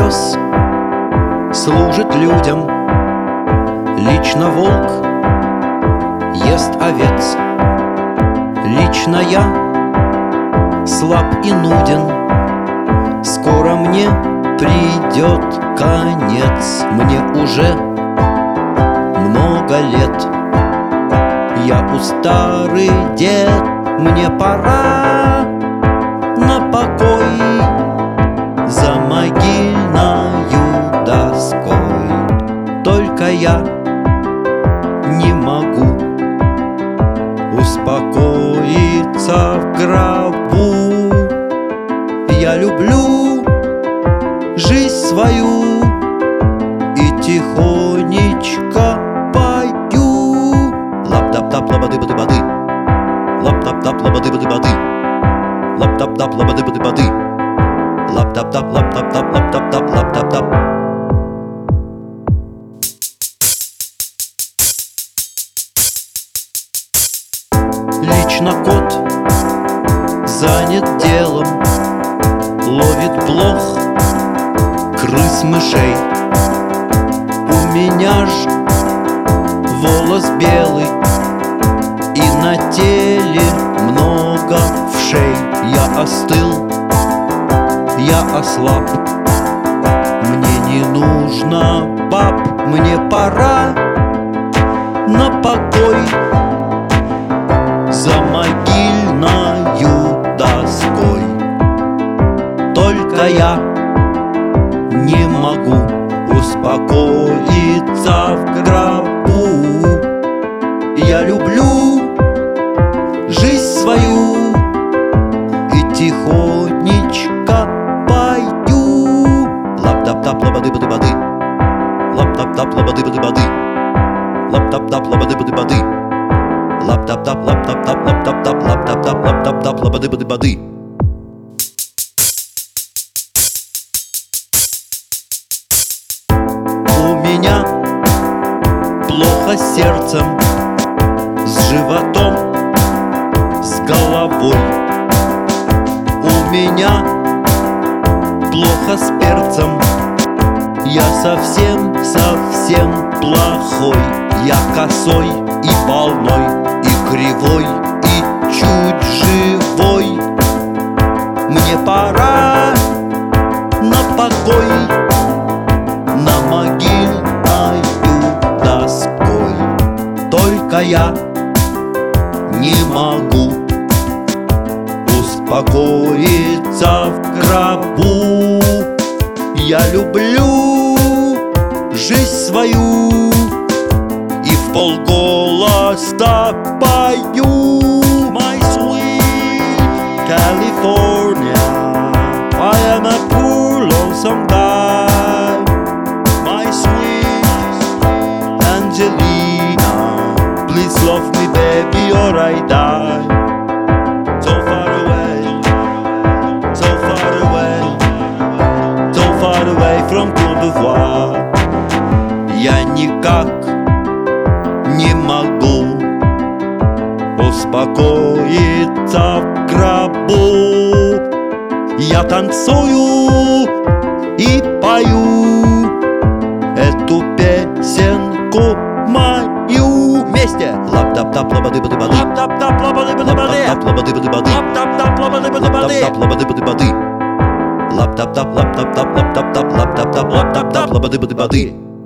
пес служит людям, лично волк ест овец. Лично я слаб и нуден, скоро мне придет конец. Мне уже много лет, я старый дед, мне пора на покой за могильною доской. Только я не могу успокоиться в гробу. Я люблю жизнь свою и тихонечко пою. Лап-тап-тап, лабады-бады-бады, лап-тап-тап, лабады-бады-бады, лап-тап-тап, лабады-бады-бады, лап-тап-тап, лап-тап-тап, лап-тап-тап, лап-тап-тап. Лично кот занят делом, ловит блох, крыс, мышей. У меня ж волос белый и на теле много вшей. Я остыл, я ослаб, мне не нужно баб. Мне пора на покой за могильною доской. Только я не могу успокоиться в гробу. Я люблю жизнь свою и тихонечко пою. Лап-тап-тап, лабады-бады-бады, лап-тап-тап, лабады-бады-бады, лап-тап-тап, лабады-бады-бады, лап-тап-тап, лап-тап-тап, лап-тап-тап, лап-тап-тап, лап-тап-тап, лабады-бады-бады. У меня плохо с сердцем, с животом, с головой. У меня плохо с перцем, я совсем плохой. Я косой и больной, и кривой, и чуть живой. Мне пора на покой, на могильною доской. Только я не могу успокоиться в гробу. Я люблю жизнь свою и вполголоса пою. My sweet California, I am a poor lonesome guy. My sweet Angelina, please love me baby or I die. So far away, so far away, so far away from Cote d'Ivoire. Я никак не могу успокоиться в гробу. Я танцую и пою эту песенку мою. Вместе! Лап-тап-тап, лабады-бады-бады, лап-тап-тап, лабады-бады-бады, лап-тап-лабады-бады-бады, лап-тап-тап, лабады-бады-бады, лап-тап-тап, лап-тап-тап, лап-тап-тап, лап-тап-тап, лап-тап-тап, лабады-бады-бады.